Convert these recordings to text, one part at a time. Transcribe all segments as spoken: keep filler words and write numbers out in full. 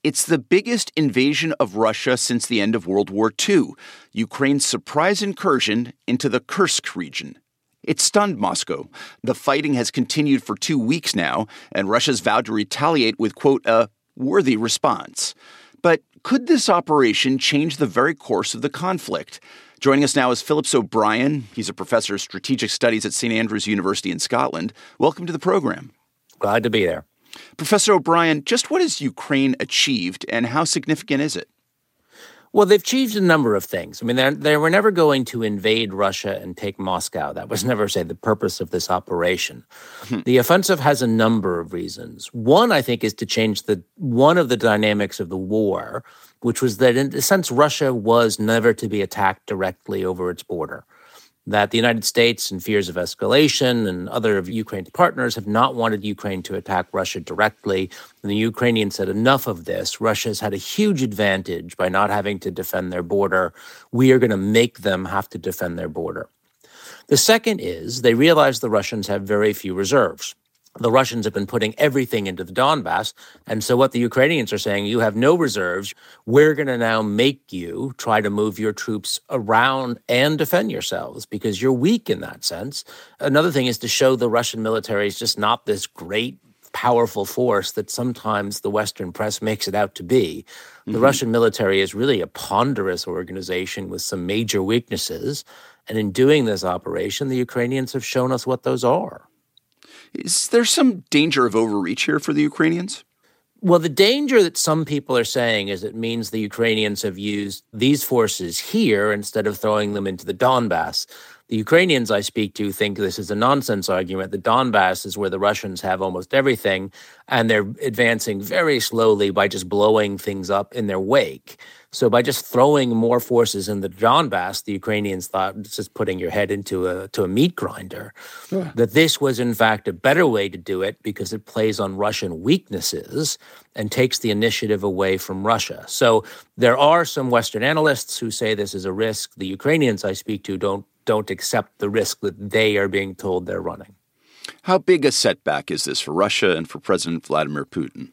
It's the biggest invasion of Russia since the end of World War Two, Ukraine's surprise incursion into the Kursk region. It stunned Moscow. The fighting has continued for two weeks now, and Russia's vowed to retaliate with, quote, a worthy response. But could this operation change the very course of the conflict? Joining us now is Phillips O'Brien. He's a professor of strategic studies at Saint Andrews University in Scotland. Welcome to the program. Glad to be there. Professor O'Brien, just what has Ukraine achieved and how significant is it? Well, they've achieved a number of things. I mean, they were never going to invade Russia and take Moscow. That was never, say, the purpose of this operation. Hmm. The offensive has a number of reasons. One, I think, is to change the one of the dynamics of the war, which was that, in a sense, Russia was never to be attacked directly over its border. That the United States, in fears of escalation, and other of Ukraine's partners have not wanted Ukraine to attack Russia directly. And the Ukrainians said, enough of this. Russia's had a huge advantage by not having to defend their border. We are going to make them have to defend their border. The second is they realize the Russians have very few reserves. The Russians have been putting everything into the Donbass. And so what the Ukrainians are saying, you have no reserves. We're going to now make you try to move your troops around and defend yourselves because you're weak in that sense. Another thing is to show the Russian military is just not this great, powerful force that sometimes the Western press makes it out to be. The mm-hmm. Russian military is really a ponderous organization with some major weaknesses. And in doing this operation, the Ukrainians have shown us what those are. Is there some danger of overreach here for the Ukrainians? Well, the danger that some people are saying is it means the Ukrainians have used these forces here instead of throwing them into the Donbass. The Ukrainians I speak to think this is a nonsense argument. The Donbass is where the Russians have almost everything, and they're advancing very slowly by just blowing things up in their wake. So by just throwing more forces in the Donbass, the Ukrainians thought it's just putting your head into a to a meat grinder. Yeah. That this was, in fact, a better way to do it because it plays on Russian weaknesses and takes the initiative away from Russia. So there are some Western analysts who say this is a risk. The Ukrainians I speak to don't don't accept the risk that they are being told they're running. How big a setback is this for Russia and for President Vladimir Putin?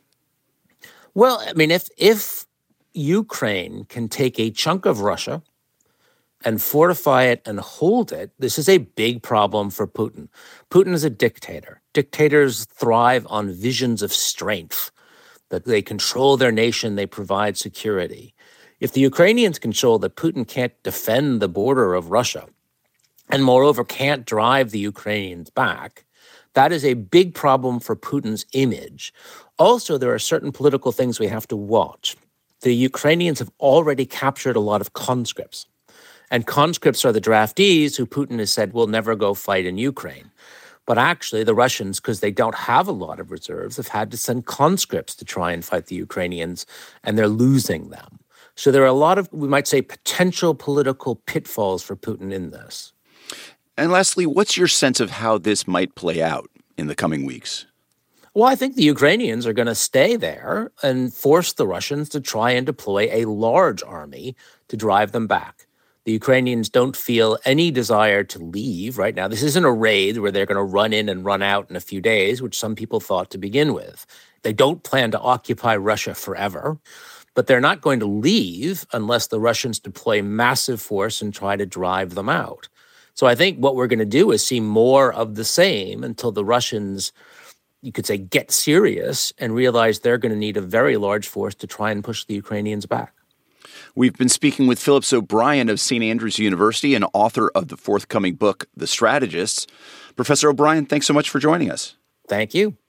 Well, I mean, if if Ukraine can take a chunk of Russia and fortify it and hold it, this is a big problem for Putin. Putin is a dictator. Dictators thrive on visions of strength, that they control their nation, they provide security. If the Ukrainians can show that Putin can't defend the border of Russia, and moreover can't drive the Ukrainians back, that is a big problem for Putin's image. Also, there are certain political things we have to watch. The Ukrainians have already captured a lot of conscripts. And conscripts are the draftees who Putin has said will never go fight in Ukraine. But actually, the Russians, because they don't have a lot of reserves, have had to send conscripts to try and fight the Ukrainians, and they're losing them. So there are a lot of, we might say, potential political pitfalls for Putin in this. And lastly, what's your sense of how this might play out in the coming weeks? Well, I think the Ukrainians are going to stay there and force the Russians to try and deploy a large army to drive them back. The Ukrainians don't feel any desire to leave right now. This isn't a raid where they're going to run in and run out in a few days, which some people thought to begin with. They don't plan to occupy Russia forever, but they're not going to leave unless the Russians deploy massive force and try to drive them out. So I think what we're going to do is see more of the same until the Russians, you could say, get serious and realize they're going to need a very large force to try and push the Ukrainians back. We've been speaking with Phillips O'Brien of Saint Andrews University and author of the forthcoming book, The Strategists. Professor O'Brien, thanks so much for joining us. Thank you.